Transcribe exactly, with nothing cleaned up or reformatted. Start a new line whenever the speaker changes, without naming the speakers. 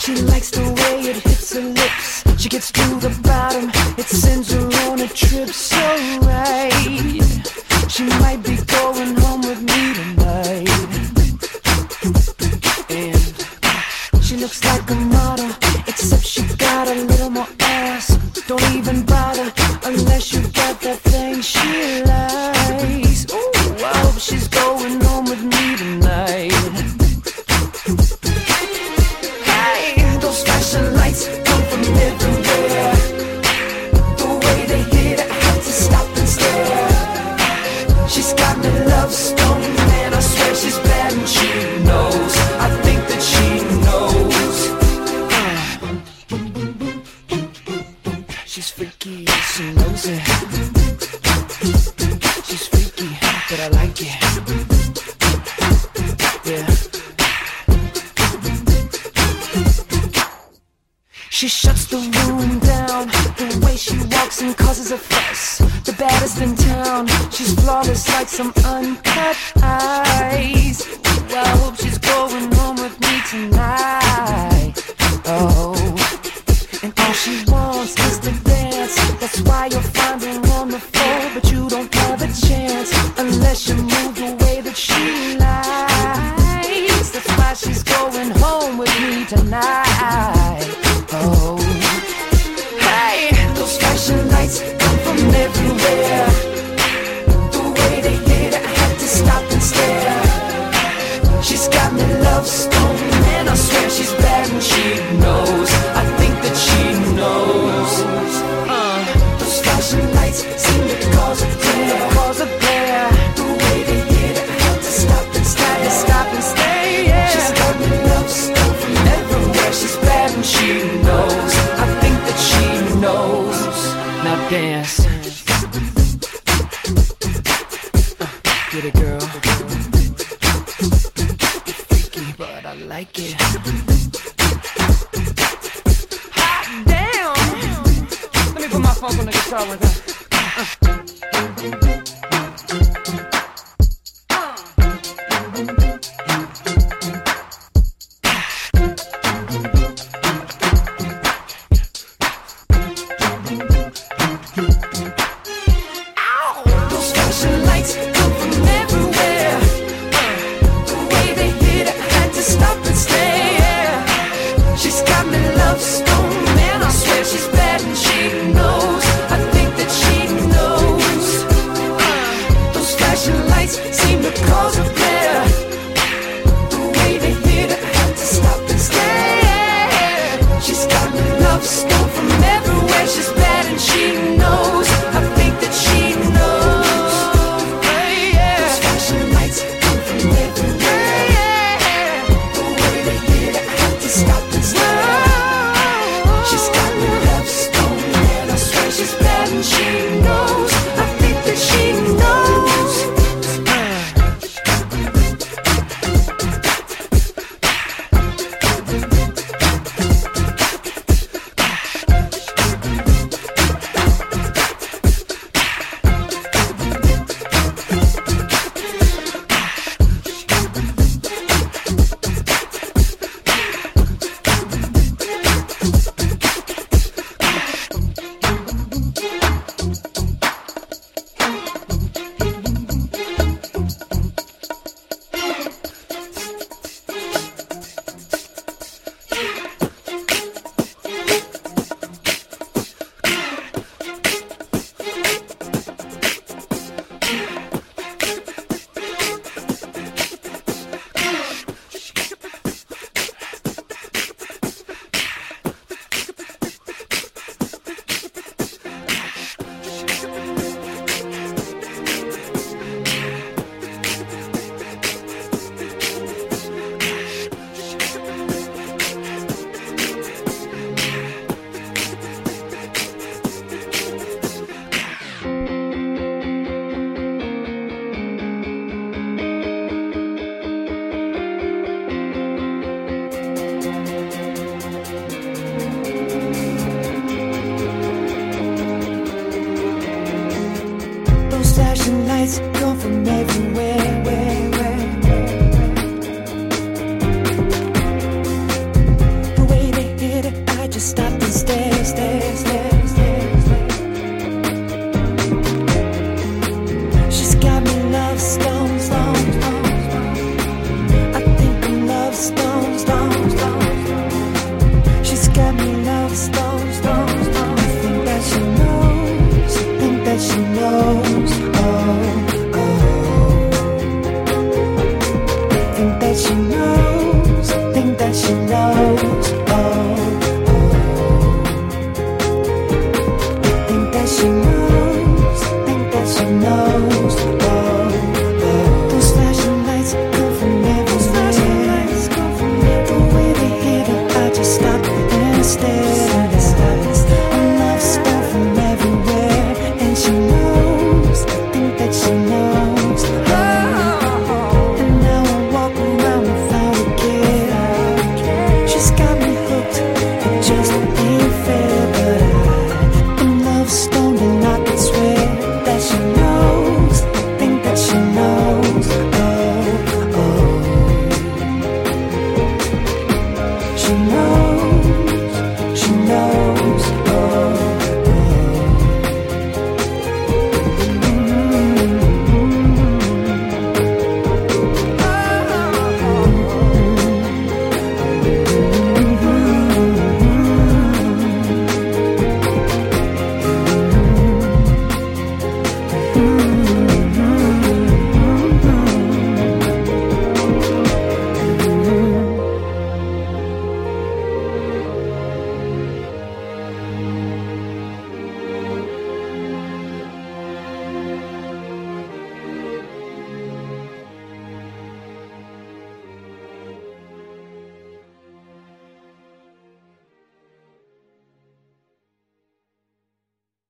She likes the way it hits her lips. She gets to the bottom, it sends her on a trip so right. She might be going home with me tonight. And she looks like a model, except she got a little more ass. Don't even bother unless you got that thing she likes. Ooh, I hope she's going home with me tonight. Hey, those flashing lights come from everywhere. The way they hit, I had to stop and stare. She's got me love stone, man, I swear she's bad and she knows. I think that she knows. uh. She's freaky, she knows it. She's freaky, but I like it. Yeah. She shuts the room down. The way she walks and causes a fuss. The baddest in town. She's flawless like some uncut ice. Ooh, I hope she's going home with me tonight. Oh, and all she wants is to dance. That's why you'll find her on the floor, but you don't have a chance unless you move the way that she likes. That's why she's going home with me tonight. Oh, hey, those flashing lights come from everywhere. The way they hit, I had to stop and stare. She's got me love stone, and I swear she's bad and she knows. I think that she knows. Uh, those flashing lights seem to cause a glare, cause a glare. The way they hit, I had to stop and stare, stop and stay. Yeah. She's got me love stone from everywhere. She's bad and she knows. I think that she knows. Now dance. Uh, get it, girl. Freaky, but I like it. Hot damn! Let me put my funk on the guitar with her. Uh. Seem to cause a